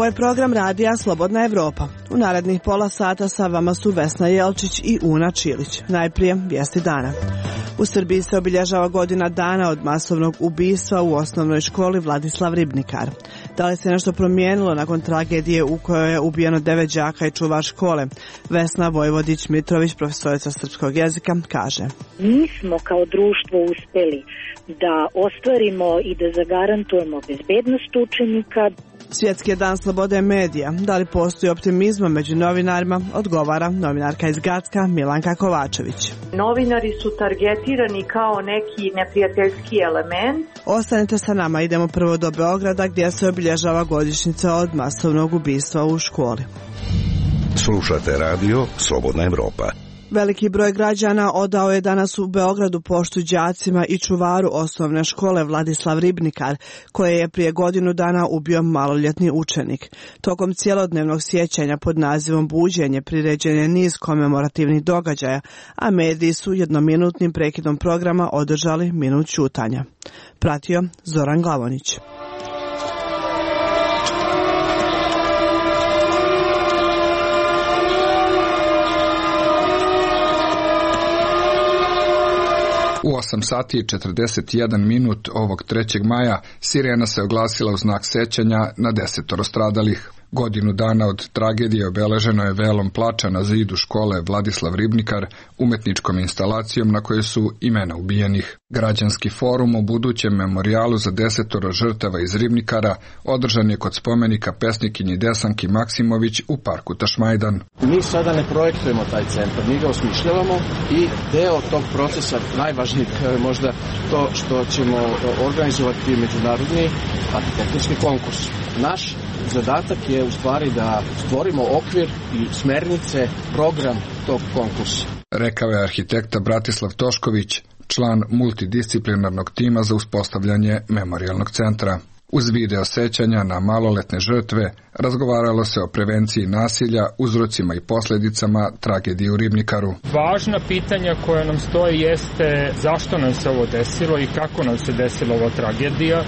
je program radija Slobodna Evropa. U narednih pola sata sa vama su Vesna Jelčić i Una Čilić. Najprije vijesti dana. U Srbiji se obilježava godina dana od masovnog ubistva u osnovnoj školi Vladislav Ribnikar. Da li se nešto promijenilo nakon tragedije u kojoj je ubijeno 9 đaka i čuvar škole? Vesna Vojvodić-Mitrović, profesorica srpskog jezika, kaže: Mi smo kao društvo uspeli da ostvarimo i da zagarantujemo bezbednost učenika. Svjetski je dan slobode medija. Da li postoji optimizma među novinarima, odgovara novinarka iz Gacka Milanka Kovačević. Novinari su targetirani kao neki neprijateljski element. Ostanite sa nama, idemo prvo do Beograda gdje se obilježava godišnjica od masovnog ubistva u školi. Slušate radio Slobodna Evropa. Veliki broj građana odao je danas u Beogradu poštu đacima i čuvaru osnovne škole Vladislav Ribnikar, koje je prije godinu dana ubio maloljetni učenik. Tokom cjelodnevnog sjećanja pod nazivom Buđenje priređen je niz komemorativnih događaja, a mediji su jednominutnim prekidom programa održali minut ćutanja. Pratio Zoran Glavonić. U 8 sati i 41 minut ovog 3. maja sirena se oglasila u znak sećanja na 10 stradalih. Godinu dana od tragedije obeleženo je velom plača na zidu škole Vladislav Ribnikar, umetničkom instalacijom na kojoj su imena ubijenih. Građanski forum o budućem memorijalu za 10 žrtava iz Ribnikara održan je kod spomenika pesnikinji Desanki Maksimović u parku Tašmajdan. Mi sada ne projektujemo taj centar, mi ga osmišljavamo i deo tog procesa, najvažniji je možda to što ćemo organizovati međunarodni arhitektonski konkurs. Naš zadatak je u stvari da stvorimo okvir i smernice, program tog konkursa. Rekao je arhitekta Bratislav Tošković, član multidisciplinarnog tima za uspostavljanje memorijalnog centra. Uz video sećanja na maloletne žrtve razgovaralo se o prevenciji nasilja, uzrocima i posljedicama tragedije u Ribnikaru. Važna pitanja koja nam stoje jeste zašto nam se ovo desilo i kako nam se desila ova tragedija,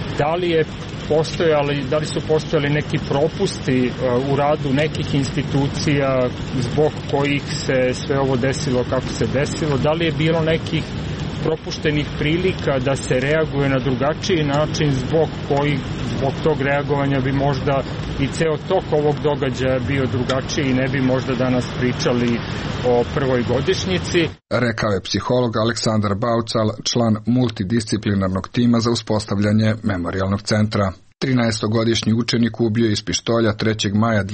da li su postojali neki propusti u radu nekih institucija zbog kojih se sve ovo desilo kako se desilo, da li je bilo nekih propuštenih prilika da se reaguje na drugačiji način zbog tog reagovanja bi možda i ceo tok ovog događaja bio drugačiji i ne bi možda danas pričali o prvoj godišnjici. Rekao je psiholog Aleksandar Baucal, član multidisciplinarnog tima za uspostavljanje memorijalnog centra. 13-godišnji učenik ubio iz pištolja 3. maja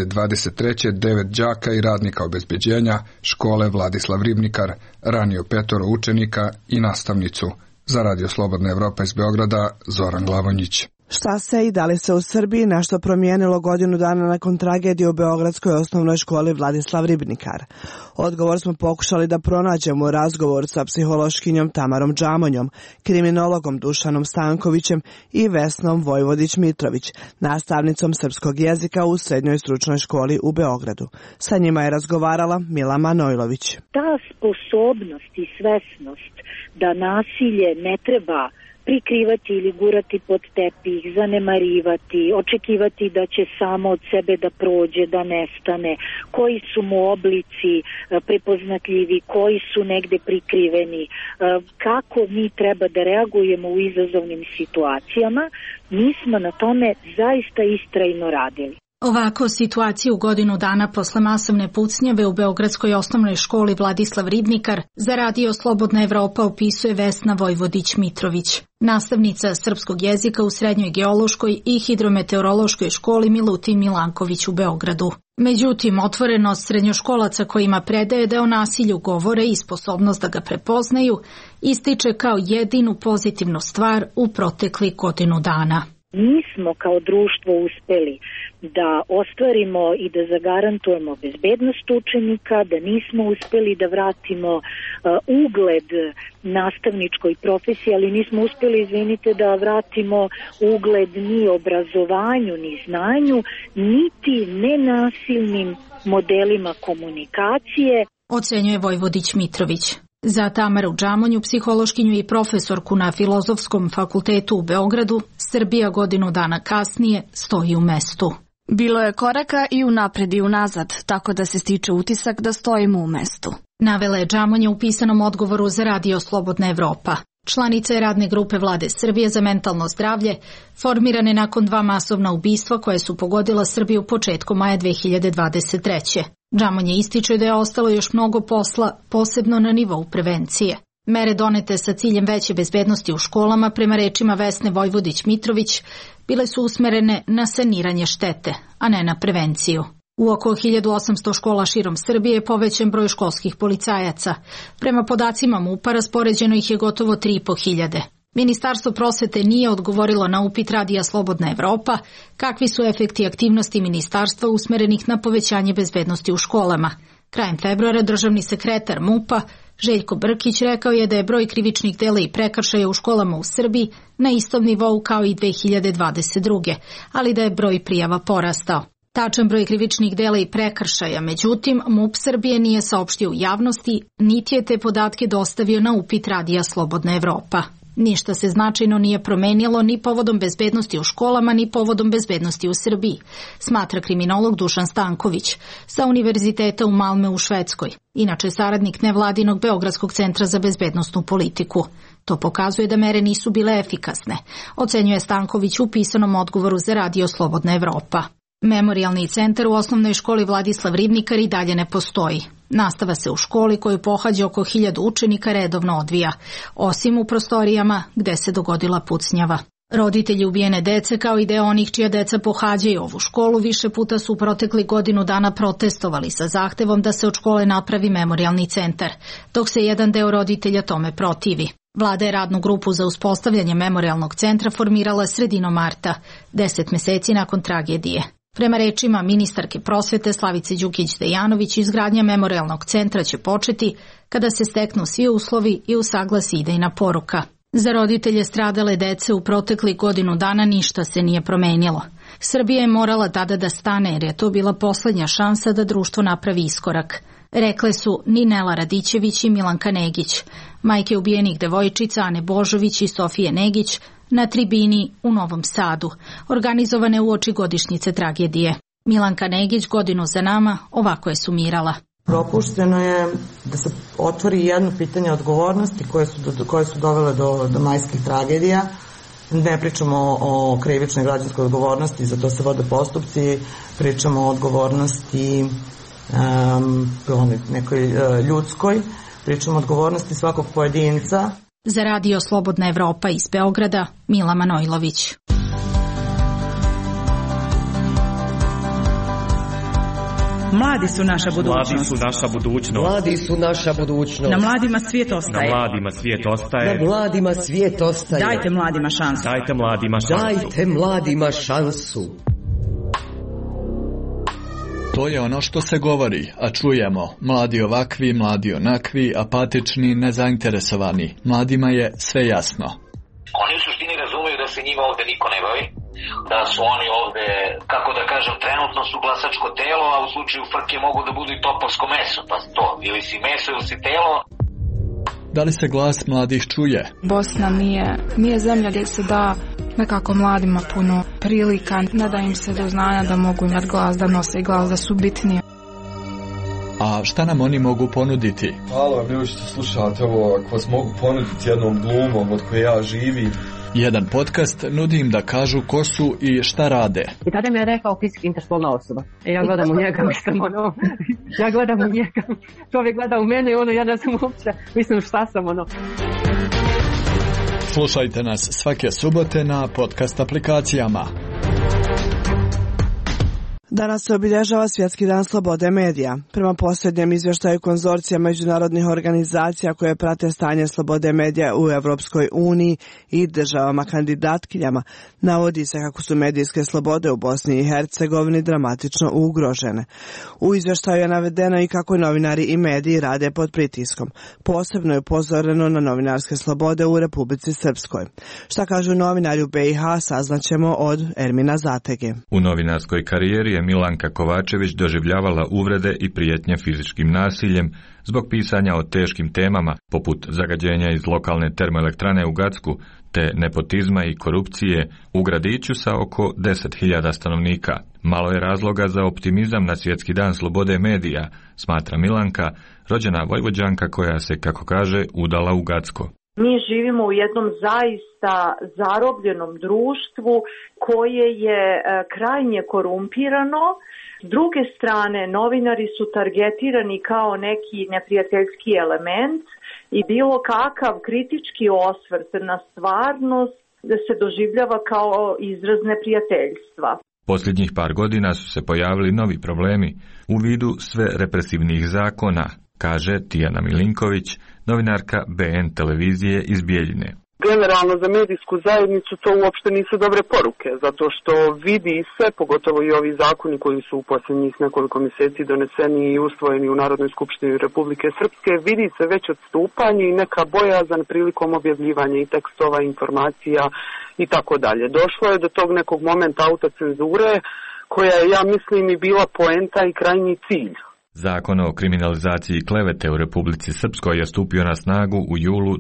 2023. 9 đaka i radnika obezbeđenja škole Vladislav Ribnikar, ranio 5 učenika i nastavnicu. Za Radio Slobodna Evropa iz Beograda, Zoran Glavonjić. Šta se i da li se u Srbiji nešto promijenilo godinu dana nakon tragedije u beogradskoj osnovnoj školi Vladislav Ribnikar? Odgovor smo pokušali da pronađemo u razgovoru sa psihološkinjom Tamarom Džamonjom, kriminologom Dušanom Stankovićem i Vesnom Vojvodić-Mitrović, nastavnicom srpskog jezika u srednjoj stručnoj školi u Beogradu. Sa njima je razgovarala Mila Manojlović. Ta sposobnost i svesnost da nasilje ne treba prikrivati ili gurati pod tepih, zanemarivati, očekivati da će samo od sebe da prođe, da nestane, koji su mu oblici prepoznatljivi, koji su negde prikriveni, kako mi treba da reagujemo u izazovnim situacijama, mi smo na tome zaista istrajno radili. Ovako situaciju godinu dana posle masovne pucnjave u beogradskoj osnovnoj školi Vladislav Ribnikar za Radio Slobodna Evropa opisuje Vesna Vojvodić-Mitrović, nastavnica srpskog jezika u srednjoj geološkoj i hidrometeorološkoj školi Milutin Milanković u Beogradu. Međutim, otvorenost srednjoškolaca kojima predaje da o nasilju govore i sposobnost da ga prepoznaju ističe kao jedinu pozitivnu stvar u proteklih godinu dana. Mi smo kao društvo uspeli da ostvarimo i da zagarantujemo bezbednost učenika, da nismo uspeli da vratimo ugled nastavničkoj profesiji, ali nismo uspeli, izvinite, da vratimo ugled ni obrazovanju, ni znanju, niti nenasilnim modelima komunikacije. Ocenjuje Vojvodić-Mitrović. Za Tamaru Džamonju, psihološkinju i profesorku na Filozofskom fakultetu u Beogradu, Srbija godinu dana kasnije stoji u mestu. Bilo je koraka i unapred i unazad, tako da se stiče utisak da stojimo u mestu. Navela je Džamonja u pisanom odgovoru za Radio Slobodna Evropa. Članica je radne grupe Vlade Srbije za mentalno zdravlje, formirane nakon 2 masovna ubistva koje su pogodila Srbiju početkom maja 2023. Džamonja ističe da je ostalo još mnogo posla, posebno na nivou prevencije. Mere donete sa ciljem veće bezbednosti u školama, prema rečima Vesne Vojvodić-Mitrović, bile su usmerene na saniranje štete, a ne na prevenciju. U oko 1800 škola širom Srbije je povećan broj školskih policajaca. Prema podacima MUP-a raspoređeno ih je gotovo 3.500. Ministarstvo prosvete nije odgovorilo na upit Radija Slobodna Evropa kakvi su efekti aktivnosti ministarstva usmerenih na povećanje bezbednosti u školama. Krajem februara državni sekretar MUP-a Željko Brkić rekao je da je broj krivičnih dela i prekršaja u školama u Srbiji na istom nivou kao i 2022. ali da je broj prijava porastao. Tačan broj krivičnih dela i prekršaja, međutim, MUP Srbije nije saopštio u javnosti, niti je te podatke dostavio na upit Radija Slobodna Evropa. Ništa se značajno nije promenilo ni povodom bezbednosti u školama, ni povodom bezbednosti u Srbiji, smatra kriminolog Dušan Stanković sa Univerziteta u Malmeu u Švedskoj, inače saradnik nevladinog Beogradskog centra za bezbednosnu politiku. To pokazuje da mere nisu bile efikasne, ocenjuje Stanković u pisanom odgovoru za Radio Slobodna Evropa. Memorijalni centar u osnovnoj školi Vladislav Ribnikar i dalje ne postoji. Nastava se u školi koju pohađa oko 1000 učenika redovno odvija, osim u prostorijama gde se dogodila pucnjava. Roditelji ubijene dece, kao i deo onih čija deca pohađaju ovu školu, više puta su u protekli godinu dana protestovali sa zahtevom da se od škole napravi memorijalni centar, dok se jedan deo roditelja tome protivi. Vlada je radnu grupu za uspostavljanje memorijalnog centra formirala sredinom marta, 10 meseci nakon tragedije. Prema rečima ministarke prosvete Slavice Đukić-Dejanović, izgradnja memorijalnog centra će početi kada se steknu svi uslovi i usaglasi idejna poruka. Za roditelje stradale dece u protekli godinu dana ništa se nije promenilo. Srbija je morala tada da stane jer je to bila poslednja šansa da društvo napravi iskorak. Rekle su Ninela Radićević i Milanka Negić, majke ubijenih devojčica Ane Božović i Sofije Negić, na tribini u Novom Sadu, organizovane uoči godišnjice tragedije. Milanka Negić godinu za nama ovako je sumirala. Propušteno je da se otvori jedno pitanje odgovornosti koje su dovele do majskih tragedija. Ne pričamo o krivičnoj građanskoj odgovornosti, za to se vode postupci, pričamo o odgovornosti nekoj ljudskoj, pričamo o odgovornosti svakog pojedinca. Za Radio Slobodna Evropa iz Beograda, Mila Manojlović. Mladi su naša budućnost. Mladi su naša budućnost. Mladi su naša budućnost. Na mladima svijet ostaje. Na mladima svijet ostaje. Na mladima svijet ostaje. Dajte mladima šansu. Dajte mladima šansu. Dajte mladima šansu. To je ono što se govori, a čujemo. Mladi ovakvi, mladi onakvi, apatični, nezainteresovani. Mladima je sve jasno. Oni u suštini razumeju da se njima ovde niko ne bavi, da su oni ovde, kako da kažem, trenutno su glasačko telo, a u slučaju frke mogu da budu i topovsko meso, pa to, ili si meso ili si telo. Da li se glas mladih čuje? Bosna nije zemlja gdje se da nekako mladima puno prilika, ne da im se do znanja da mogu imati glas, da nose glas, da su bitnije. A šta nam oni mogu ponuditi? Hvala vam ljudi što slušate ovo, ako vas mogu ponuditi jednom glumom od koje ja živim. Jedan podcast nudi im da kažu ko su i šta rade. I tada mi je rekao fizički interspolna osoba. I ja gledam u njega, ja gledam u njega. Čovjek gleda u mene i ja ne znam uopće, mislim šta sam Slušajte nas svake subote na podcast aplikacijama. Danas se obilježava Svjetski dan slobode medija. Prema posljednjem izvještaju konzorcija međunarodnih organizacija koje prate stanje slobode medija u Evropskoj uniji i državama kandidatkinjama, navodi se kako su medijske slobode u Bosni i Hercegovini dramatično ugrožene. U izvještaju je navedeno i kako novinari i mediji rade pod pritiskom. Posebno je upozoreno na novinarske slobode u Republici Srpskoj. Šta kažu novinari u BiH saznaćemo od Ermina Zatege. U novinarskoj karijeri je Milanka Kovačević doživljavala uvrede i prijetnje fizičkim nasiljem zbog pisanja o teškim temama poput zagađenja iz lokalne termoelektrane u Gacku te nepotizma i korupcije u gradiću sa oko 10.000 stanovnika. Malo je razloga za optimizam na Svjetski dan slobode medija, smatra Milanka, rođena Vojvođanka koja se, kako kaže, udala u Gacko. Mi živimo u jednom zaista zarobljenom društvu koje je krajnje korumpirano. S druge strane, novinari su targetirani kao neki neprijateljski element i bilo kakav kritički osvrt na stvarnost se doživljava kao izraz neprijateljstva. Posljednjih par godina su se pojavili novi problemi u vidu sve represivnih zakona, kaže Tijana Milinković, novinarka BN televizije iz Bijeljine. Generalno za medijsku zajednicu to uopšte nisu dobre poruke, zato što vidi se, pogotovo i ovi zakoni koji su u posljednjih nekoliko mjeseci doneseni i usvojeni u Narodnoj skupštini Republike Srpske, vidi se već odstupanje i neka bojazan prilikom objavljivanja i tekstova, informacija i tako dalje. Došlo je do tog nekog momenta autocenzure koja je, ja mislim, i bila poenta i krajnji cilj. Zakon o kriminalizaciji klevete u Republici Srpskoj je stupio na snagu u julu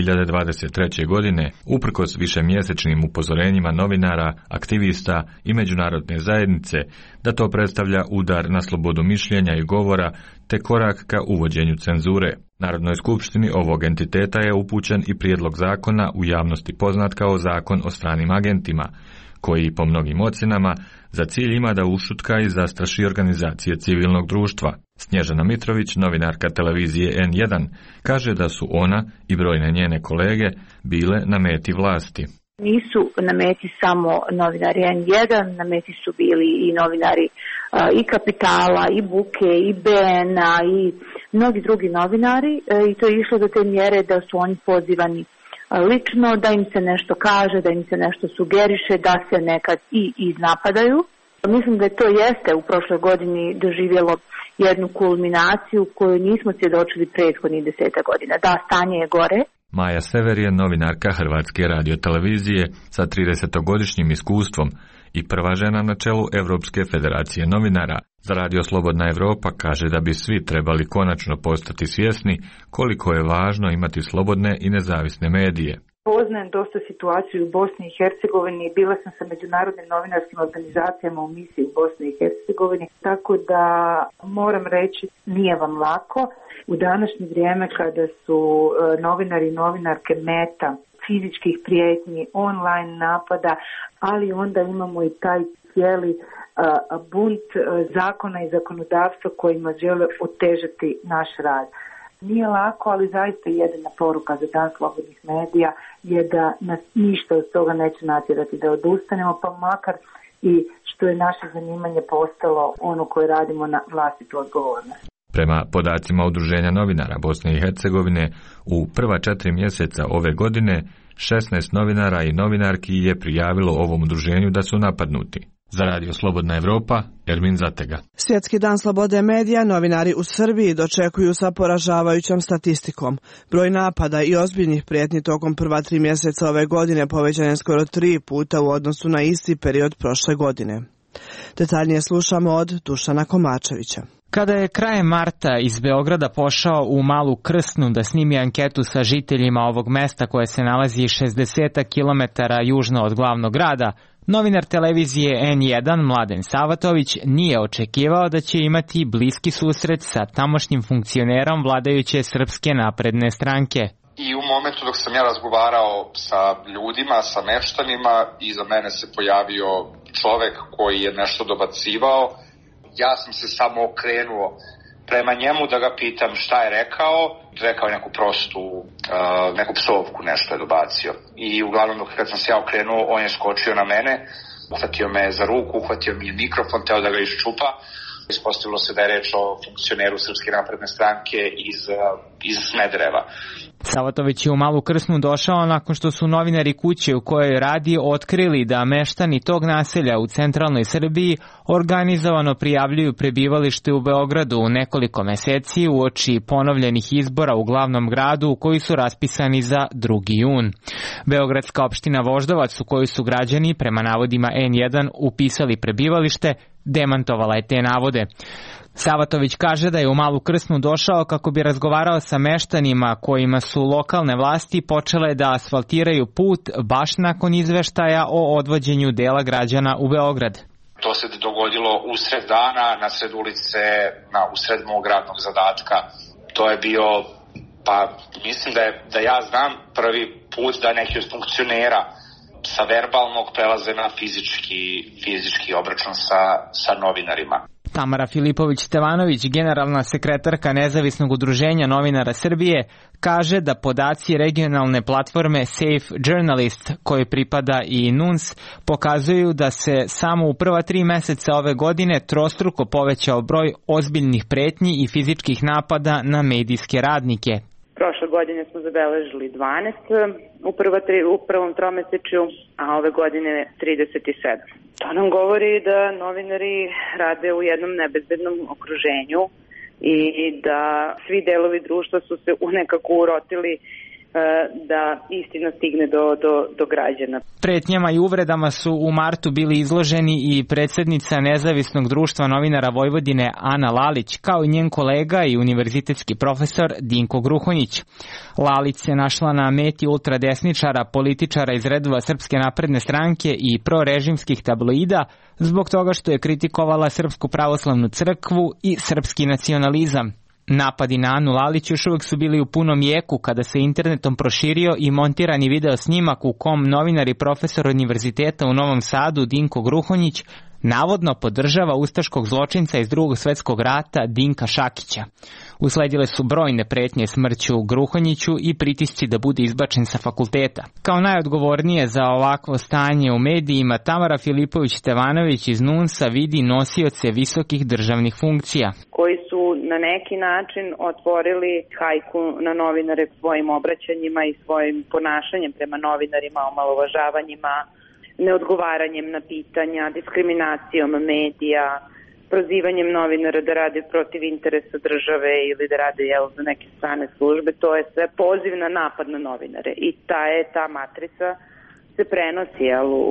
2023. godine, uprkos višemjesečnim upozorenjima novinara, aktivista i međunarodne zajednice da to predstavlja udar na slobodu mišljenja i govora te korak ka uvođenju cenzure. Narodnoj skupštini ovog entiteta je upućen i prijedlog zakona u javnosti poznat kao Zakon o stranim agentima, koji po mnogim ocjenama za cilj ima da ušutka i zastraši organizacije civilnog društva. Snježana Mitrović, novinarka televizije N1, kaže da su ona i brojne njene kolege bile na meti vlasti. Nisu na meti samo novinari N1, na meti su bili i novinari i Kapitala, i Buke, i BN-a, i mnogi drugi novinari i to je išlo do te mjere da su oni pozivani lično, da im se nešto kaže, da im se nešto sugeriše, da se nekad i iznapadaju. Mislim da to jeste u prošloj godini doživjelo jednu kulminaciju koju nismo svjedočili prethodnih 10 godina. Da, stanje je gore. Maja Sever je novinarka Hrvatske radiotelevizije sa 30-godišnjim iskustvom i prva žena na čelu Evropske federacije novinara. Za Radio Slobodna Evropa kaže da bi svi trebali konačno postati svjesni koliko je važno imati slobodne i nezavisne medije. Poznajem dosta situaciju u Bosni i Hercegovini i bila sam sa međunarodnim novinarskim organizacijama u misiji u Bosni i Hercegovini, tako da moram reći nije vam lako. U današnje vrijeme kada su novinari i novinarke meta fizičkih prijetnji, online napada, ali onda imamo i taj cijeli bunt zakona i zakonodavstva kojima žele otežati naš rad. Nije lako, ali zaista jedina poruka za dan slobodnih medija je da nas ništa od toga neće natjerati da odustanemo, pa makar i što je naše zanimanje postalo ono koje radimo na vlastitu odgovornost. Prema podacima Udruženja novinara Bosne i Hercegovine, u prva 4 mjeseca ove godine 16 novinara i novinarki je prijavilo ovom udruženju da su napadnuti. Za Radio Slobodna Evropa, Ermin Zatega. Svjetski dan slobode medija novinari u Srbiji dočekuju sa poražavajućom statistikom. Broj napada i ozbiljnih prijetnji tokom prva 3 mjeseca ove godine povećan je skoro 3 puta u odnosu na isti period prošle godine. Detaljnije slušamo od Dušana Komačevića. Kada je krajem marta iz Beograda pošao u Malu Krsnu da snimi anketu sa žiteljima ovog mesta koje se nalazi 60 km južno od glavnog grada, novinar televizije N1 Mladen Savatović nije očekivao da će imati bliski susret sa tamošnjim funkcionerom vladajuće Srpske napredne stranke. I u momentu dok sam ja razgovarao sa ljudima, sa meštanima, iza mene se pojavio čovek koji je nešto dobacivao. Ja sam se samo okrenuo prema njemu da ga pitam šta je rekao. Rekao je neku prostu, neku psovku, nešto je dobacio. I uglavnom kad sam se ja okrenuo, on je skočio na mene, uhvatio me za ruku, uhvatio mi je mikrofon, teo da ga iščupa. Ispostavilo se da je reč o funkcioneru Srpske napredne stranke iz Smedereva. Savatović je u Malu Krsnu došao nakon što su novinari kuće u kojoj radi otkrili da meštani tog naselja u centralnoj Srbiji organizovano prijavljuju prebivalište u Beogradu u nekoliko meseci uoči ponovljenih izbora u glavnom gradu koji su raspisani za 2. jun. Beogradska opština Voždovac u kojoj su građani prema navodima N1 upisali prebivalište demantovala je te navode. Savatović kaže da je u Malu Krsnu došao kako bi razgovarao sa meštanima kojima su lokalne vlasti počele da asfaltiraju put baš nakon izveštaja o odvođenju dela građana u Beograd. To se dogodilo usred dana, na sred ulice, usred mog radnog zadatka. To je bio, pa mislim da ja znam prvi put da neki od funkcionera sa verbalnog prelaze na fizički obračun sa novinarima. Tamara Filipović-Stevanović, generalna sekretarka Nezavisnog udruženja novinara Srbije, kaže da podaci regionalne platforme Safe Journalist, koji pripada i NUNS, pokazuju da se samo u prva 3 meseca ove godine trostruko povećao broj ozbiljnih pretnji i fizičkih napada na medijske radnike. Prošle godine smo zabeležili 12 u prvom tromesečju, a ove godine 37. To nam govori da novinari rade u jednom nebezbednom okruženju i da svi delovi društva su se nekako urotili da istina stigne do građana. Pretnjama i uvredama su u martu bili izloženi i predsjednica Nezavisnog društva novinara Vojvodine Ana Lalić, kao i njen kolega i univerzitetski profesor Dinko Gruhonjić. Lalić se našla na meti ultradesničara, političara iz redova Srpske napredne stranke i prorežimskih tabloida zbog toga što je kritikovala Srpsku pravoslavnu crkvu i srpski nacionalizam. Napadi na Anu Lalić još uvijek su bili u punom jeku kada se internetom proširio i montirani video snimak u kom novinar i profesor univerziteta u Novom Sadu Dinko Gruhonjić navodno podržava ustaškog zločinca iz Drugog svjetskog rata Dinka Šakića. Usledile su brojne pretnje smrću Gruhonjiću i pritisci da bude izbačen sa fakulteta. Kao najodgovornije za ovakvo stanje u medijima, Tamara Filipović-Stevanović iz NUNS-a vidi nosioce visokih državnih funkcija, koji su na neki način otvorili hajku na novinare svojim obraćanjima i svojim ponašanjem prema novinarima, omalovažavanjima, neodgovaranjem na pitanja, diskriminacijom medija, prozivanjem novinara da rade protiv interesa države ili da rade za neke strane službe. To je sve poziv na napad na novinare i ta matrica se prenosi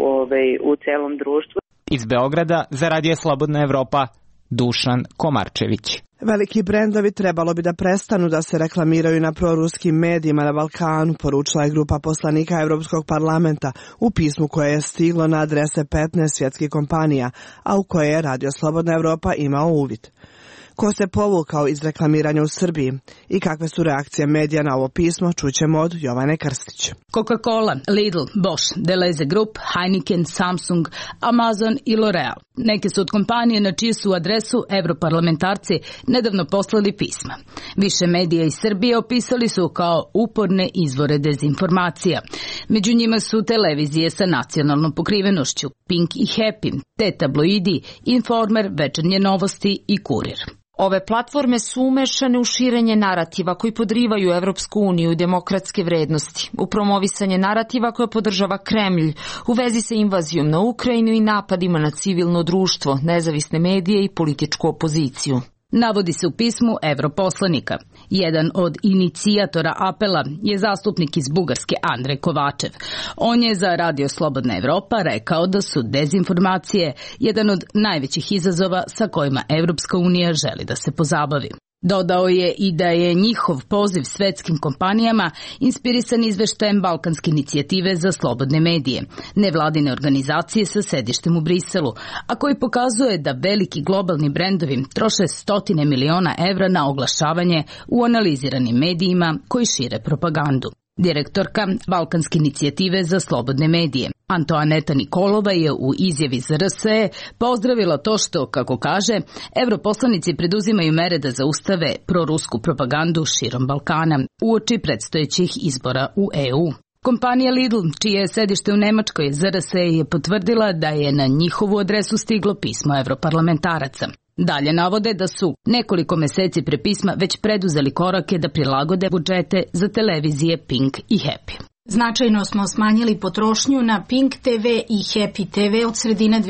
u celom društvu. Iz Beograda za Radio Slobodna Evropa, Dušan Komarčević. Veliki brendovi trebalo bi da prestanu da se reklamiraju na proruskim medijima na Balkanu, poručila je grupa poslanika Evropskog parlamenta u pismu koje je stiglo na adrese 15 svjetskih kompanija, a u koje je Radio Slobodna Evropa imao uvid. Ko se povukao iz reklamiranja u Srbiji i kakve su reakcije medija na ovo pismo, čućemo od Jovane Krstić. Coca-Cola, Lidl, Bosch, Deleuze Group, Heineken, Samsung, Amazon i L'Oreal. Neke su od kompanije na čiju su adresu europarlamentarci nedavno poslali pisma. Više medija iz Srbije opisali su kao uporne izvore dezinformacija. Među njima su televizije sa nacionalnom pokrivenošću, Pink i Happy, te tabloidi, Informer, Večernje novosti i Kurir. Ove platforme su umešane u širenje narativa koji podrivaju Evropsku uniju i demokratske vrednosti, u promovisanje narativa koje podržava Kremlj, u vezi sa invazijom na Ukrajinu i napadima na civilno društvo, nezavisne medije i političku opoziciju. Navodi se u pismu europoslanika. Jedan od inicijatora apela je zastupnik iz Bugarske Andrej Kovačev. On je za Radio Slobodna Evropa rekao da su dezinformacije jedan od najvećih izazova sa kojima Evropska unija želi da se pozabavi. Dodao je i da je njihov poziv svetskim kompanijama inspirisan izveštajem Balkanske inicijative za slobodne medije, nevladine organizacije sa sedištem u Briselu, a koji pokazuje da veliki globalni brendovi troše 100 miliona evra na oglašavanje u analiziranim medijima koji šire propagandu. Direktorka Balkanske inicijative za slobodne medije, Antoaneta Nikolova, je u izjavi za RSE pozdravila to što, kako kaže, europoslanici preduzimaju mere da zaustave prorusku propagandu širom Balkana uoči predstojećih izbora u EU. Kompanija Lidl, čije je sedište u Nemačkoj, za RSE je potvrdila da je na njihovu adresu stiglo pismo europarlamentaraca. Dalje navode da su nekoliko meseci pre pisma već preduzeli korake da prilagode budžete za televizije Pink i Happy. Značajno smo smanjili potrošnju na Pink TV i Happy TV od sredine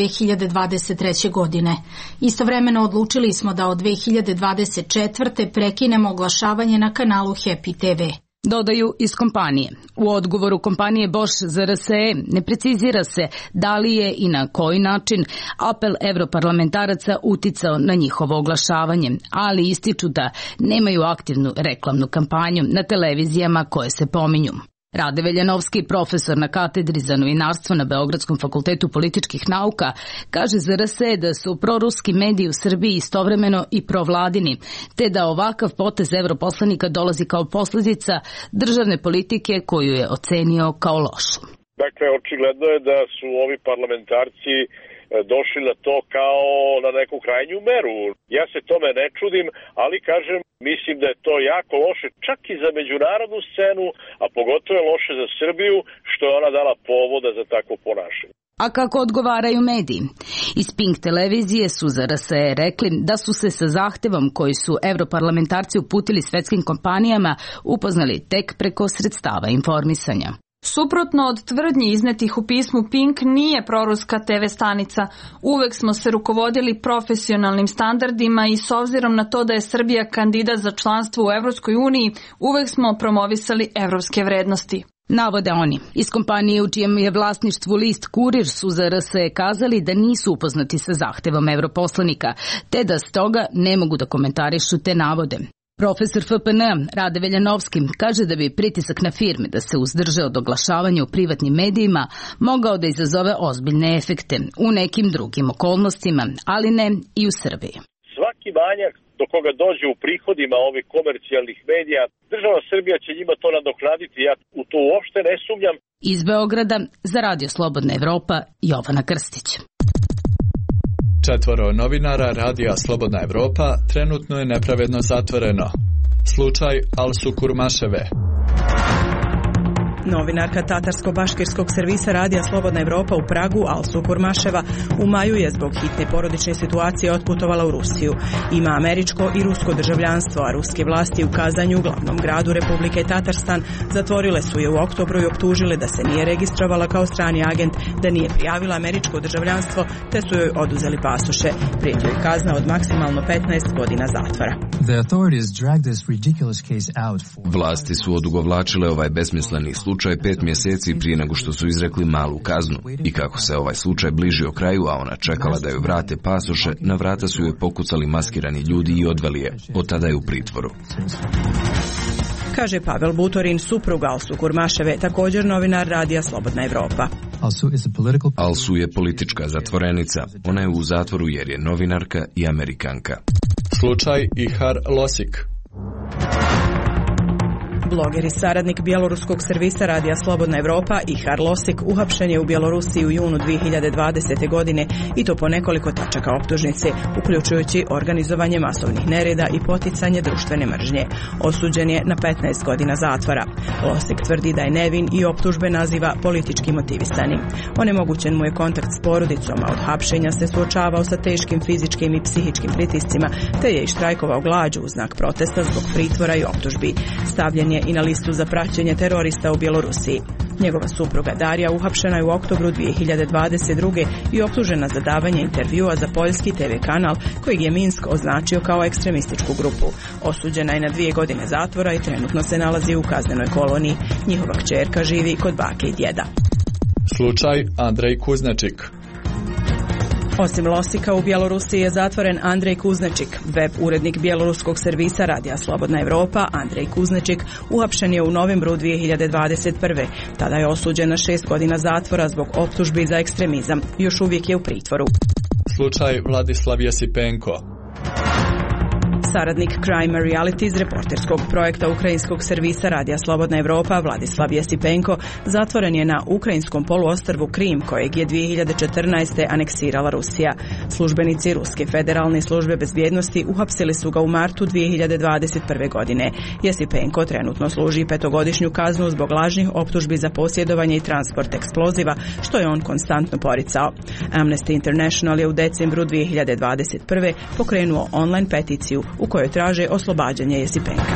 2023. godine. Istovremeno odlučili smo da od 2024. prekinemo oglašavanje na kanalu Happy TV. Dodaju iz kompanije. U odgovoru kompanije Bosch za RSE ne precizira se da li je i na koji način apel evroparlamentaraca uticao na njihovo oglašavanje, ali ističu da nemaju aktivnu reklamnu kampanju na televizijama koje se pominju. Rade Veljanovski, profesor na katedri za novinarstvo na Beogradskom fakultetu političkih nauka, kaže za RSE da su proruski mediji u Srbiji istovremeno i provladini, te da ovakav potez europoslanika dolazi kao posljedica državne politike koju je ocenio kao lošu. Dakle, očigledno je da su ovi parlamentarci došli na to kao na neku krajnju meru. Ja se tome ne čudim, ali kažem, mislim da je to jako loše čak i za međunarodnu scenu, a pogotovo je loše za Srbiju što je ona dala povoda za takvo ponašanje. A kako odgovaraju mediji? Iz Pink televizije su za RSE rekli da su se sa zahtevom koji su europarlamentarci uputili svetskim kompanijama upoznali tek preko sredstava informisanja. Suprotno od tvrdnji iznetih u pismu, Pink nije proruska TV stanica. Uvek smo se rukovodili profesionalnim standardima i s obzirom na to da je Srbija kandidat za članstvo u Evropskoj uniji, uvek smo promovisali evropske vrednosti. Navode oni. Iz kompanije u čijem je vlasništvu list Kurir su za RSE kazali da nisu upoznati sa zahtevom europoslanika, te da stoga ne mogu da komentarišu te navode. Profesor FPN Rade Veljanovski kaže da bi pritisak na firme da se uzdrže od oglašavanja u privatnim medijima mogao da izazove ozbiljne efekte u nekim drugim okolnostima, ali ne i u Srbiji. Svaki manjak do koga dođe u prihodima ovih komercijalnih medija, država Srbija će njima to nadoknaditi, ja u to uopšte ne sumnjam. Iz Beograda za Radio Slobodna Evropa, Jovana Krstić. 4 novinara Radija Slobodna Evropa trenutno je nepravedno zatvoreno. Slučaj Alsu Kurmaševe. Novinarka tatarsko-baškirskog servisa Radija Slobodna Evropa u Pragu, Alsu Kurmaševa, u maju je zbog hitne porodične situacije otputovala u Rusiju. Ima američko i rusko državljanstvo, a ruske vlasti u Kazanju, glavnom gradu Republike Tatarstan, zatvorile su je u oktobru i optužile da se nije registrovala kao strani agent, da nije prijavila američko državljanstvo, te su joj oduzeli pasoše. Prijeti joj kazna od maksimalno 15 godina zatvora. Vlasti su odugovlačile ovaj besmisleni slučaj 5 mjeseci prije nego što su izrekli malu kaznu. I kako se ovaj slučaj bližio kraju, a ona čekala da joj vrate pasoše, na vrata su joj pokucali maskirani ljudi i odveli je. Od tada je u pritvoru. Kaže Pavel Butorin, suprug Alsu Kurmaševe, također novinar Radija Slobodna Evropa. Alsu je politička zatvorenica. Ona je u zatvoru jer je novinarka i Amerikanka. Slučaj Ihar Losik. Bloger i saradnik bjeloruskog servisa Radija Slobodna Evropa Ihar Losik uhapšen je u Bjelorusiji u junu 2020. godine i to po nekoliko tačaka optužnice, uključujući organizovanje masovnih nereda i poticanje društvene mržnje. Osuđen je na 15 godina zatvora. Losik tvrdi da je nevin i optužbe naziva politički motivisanim. Onemogućen mu je kontakt s porodicom, a od hapšenja se suočavao sa teškim fizičkim i psihičkim pritiscima, te je i štrajkovao glađu u znak protesta zbog pritvora i optužbi. Stavljen je i na listu za praćenje terorista u Bjelorusiji. Njegova supruga Darija uhapšena je u oktobru 2022. i optužena za davanje intervjua za poljski TV kanal kojeg je Minsk označio kao ekstremističku grupu. Osuđena je na 2 godine zatvora i trenutno se nalazi u kaznenoj koloniji. Njihova kćerka živi kod bake i djeda. Slučaj Andrej Kuznačik. Osim Losika, u Bjelorusiji je zatvoren Andrej Kuznačik. Web urednik bjeloruskog servisa Radija Slobodna Evropa, Andrej Kuznačik, uhapšen je u novembru 2021. Tada je osuđen na 6 godina zatvora zbog optužbi za ekstremizam. Još uvijek je u pritvoru. Slučaj Vladislav Jesipenko. Saradnik Crime Reality iz reporterskog projekta ukrajinskog servisa Radija Slobodna Evropa Vladislav Jesipenko zatvoren je na ukrajinskom poluostrvu Krim, kojeg je 2014. aneksirala Rusija. Službenici Ruske federalne službe bezbjednosti uhapsili su ga u martu 2021. godine. Jesipenko trenutno služi 5-godišnju kaznu zbog lažnih optužbi za posjedovanje i transport eksploziva, što je on konstantno poricao. Amnesty International je u decembru 2021. pokrenuo online peticiju u kojoj traže oslobađanje Jesipenka.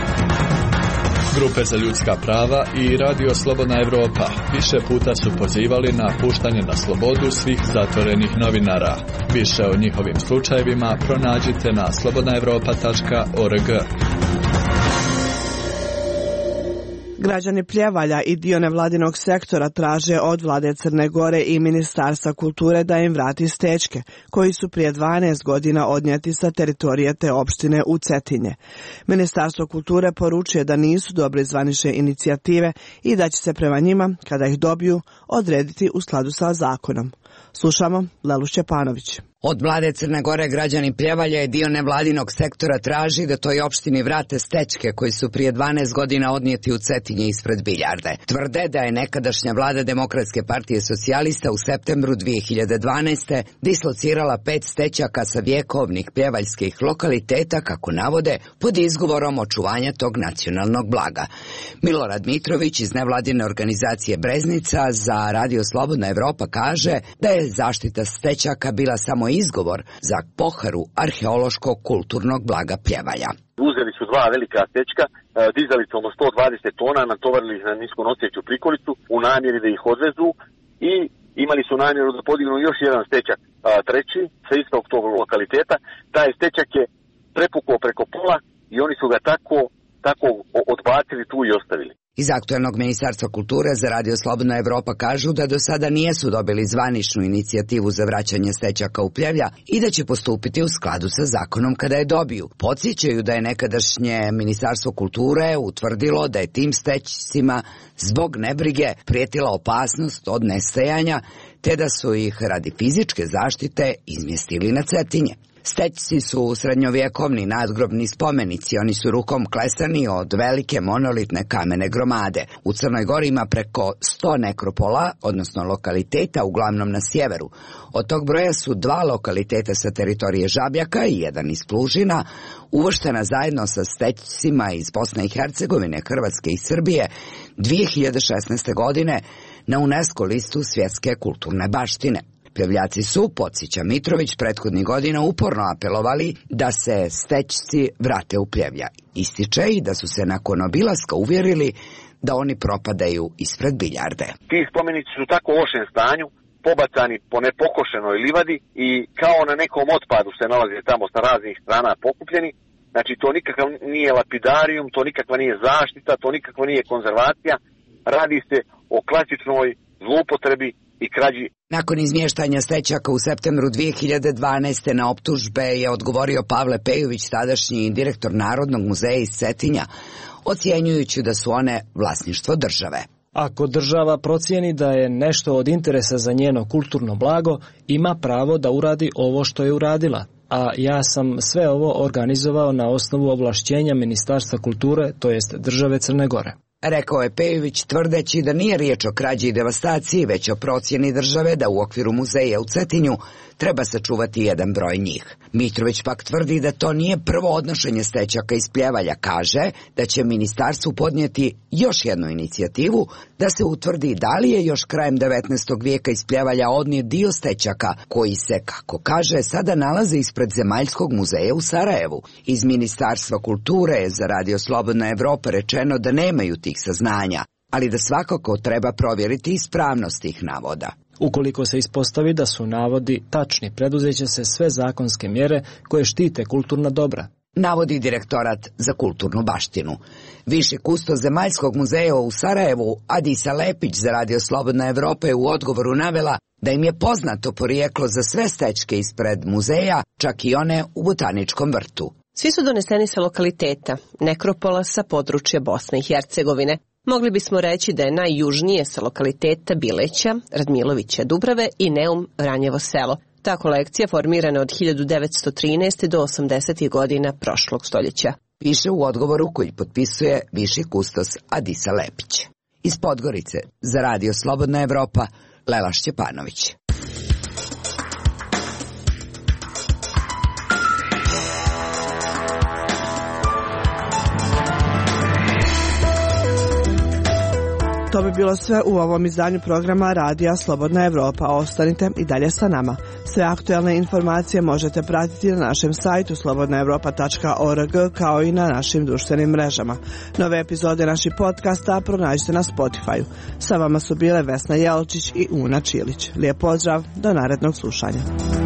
Grupe za ljudska prava i Radio Slobodna Evropa više puta su pozivali na puštanje na slobodu svih zatvorenih novinara. Više o njihovim slučajevima pronađite na slobodnaevropa.org. Građani Pljevalja i dio nevladinog sektora traže od vlade Crne Gore i Ministarstva kulture da im vrati stečke, koji su prije 12 godina odnijeti sa teritorije te opštine u Cetinje. Ministarstvo kulture poručuje da nisu dobre zvanične inicijative i da će se prema njima, kada ih dobiju, odrediti u skladu sa zakonom. Slušamo Lelu Šćepanović. Od vlade Crne Gore građani Pljevalja i dio nevladinog sektora traži da toj opštini vrate stečke koji su prije 12 godina odnijeti u Cetinje ispred Biljarde. Tvrde da je nekadašnja vlada Demokratske partije socijalista u septembru 2012. dislocirala 5 stećaka sa vjekovnih pljevaljskih lokaliteta, kako navode, pod izgovorom očuvanja tog nacionalnog blaga. Milorad Mitrović iz nevladine organizacije Breznica za Radio Slobodna Evropa kaže da je zaštita stećaka bila samo izgovor za poharu arheološkog kulturnog blaga Pljevalja. Uzeli su 2 velika stečka, dizalicom od 120 tona, natovarili ih na niskonoseću prikolicu u namjeri da ih odvezu i imali su namjeru da podignu još jedan stečak, treći, sa istog tog lokaliteta. Taj stečak je prepukao preko pola i oni su ga tako odbacili tu i ostavili. Iz aktuelnog Ministarstva kulture za Radio Slobodna Evropa kažu da do sada nijesu dobili zvaničnu inicijativu za vraćanje stećaka u Pljevlja i da će postupiti u skladu sa zakonom kada je dobiju. Podsjećaju da je nekadašnje Ministarstvo kulture utvrdilo da je tim stećcima zbog nebrige prijetila opasnost od nestajanja, te da su ih radi fizičke zaštite izmjestili na Cetinje. Stećci su srednjovjekovni nadgrobni spomenici, oni su rukom klesani od velike monolitne kamene gromade. U Crnoj Gori ima preko 100 nekropola, odnosno lokaliteta, uglavnom na sjeveru. Od tog broja su 2 lokaliteta sa teritorije Žabljaka i 1 iz Plužina, uvrštena zajedno sa stećcima iz Bosne i Hercegovine, Hrvatske i Srbije 2016. godine na UNESCO listu svjetske kulturne baštine. Pljevljaci su, podsjeća Mitrović, prethodnih godina uporno apelovali da se stećci vrate u Pljevlja. Ističe i da su se nakon obilaska uvjerili da oni propadaju ispred Biljarde. Ti spomenici su tako u lošem stanju, pobacani po nepokošenoj livadi i kao na nekom otpadu se nalaze tamo sa raznih strana pokupljeni. Znači to nikakav nije lapidarijum, to nikakva nije zaštita, to nikakva nije konzervacija. Radi se o klasičnoj zloupotrebi i krađi. Nakon izmještanja stećaka u septembru 2012. na optužbe je odgovorio Pavle Pejović, tadašnji direktor Narodnog muzeja iz Cetinja, ocjenjujući da su one vlasništvo države. Ako država procijeni da je nešto od interesa za njeno kulturno blago, ima pravo da uradi ovo što je uradila. A ja sam sve ovo organizovao na osnovu ovlašćenja Ministarstva kulture, to jest države Crne Gore. Rekao je Pejović, tvrdeći da nije riječ o krađi i devastaciji, već o procjeni države da u okviru muzeja u Cetinju treba sačuvati jedan broj njih. Mitrović pak tvrdi da to nije prvo odnošenje stećaka iz Pljevalja. Kaže da će ministarstvu podnijeti još jednu inicijativu da se utvrdi da li je još krajem 19. vijeka iz Pljevalja odnijet dio stećaka koji se, kako kaže, sada nalaze ispred Zemaljskog muzeja u Sarajevu. Iz Ministarstva kulture je za Radio Slobodna Evropa rečeno da nemaju tih saznanja, ali da svakako treba provjeriti ispravnost tih navoda. Ukoliko se ispostavi da su navodi tačni, preduzeće se sve zakonske mjere koje štite kulturna dobra. Navodi Direktorat za kulturnu baštinu. Viši kustos Zemaljskog muzeja u Sarajevu, Adisa Lepić za Radio Slobodna Evropa je u odgovoru navela da im je poznato porijeklo za sve stećke ispred muzeja, čak i one u Botaničkom vrtu. Svi su doneseni sa lokaliteta, nekropola sa područja Bosne i Hercegovine. Mogli bismo reći da je najjužnije sa lokaliteta Bileća, Radmilovića Dubrave i Neum Ranjevo selo. Ta kolekcija formirana od 1913. do 80. godina prošlog stoljeća. Piše u odgovoru koji potpisuje viši kustos Adisa Lepić. Iz Podgorice za Radio Slobodna Evropa, Lela Šćepanović. To bi bilo sve u ovom izdanju programa Radija Slobodna Evropa. Ostanite i dalje sa nama. Sve aktuelne informacije možete pratiti na našem sajtu slobodnaevropa.org kao i na našim društvenim mrežama. Nove epizode naših podcasta pronađite na Spotify. Sa vama su bile Vesna Jelčić i Una Čilić. Lijep pozdrav, do narednog slušanja.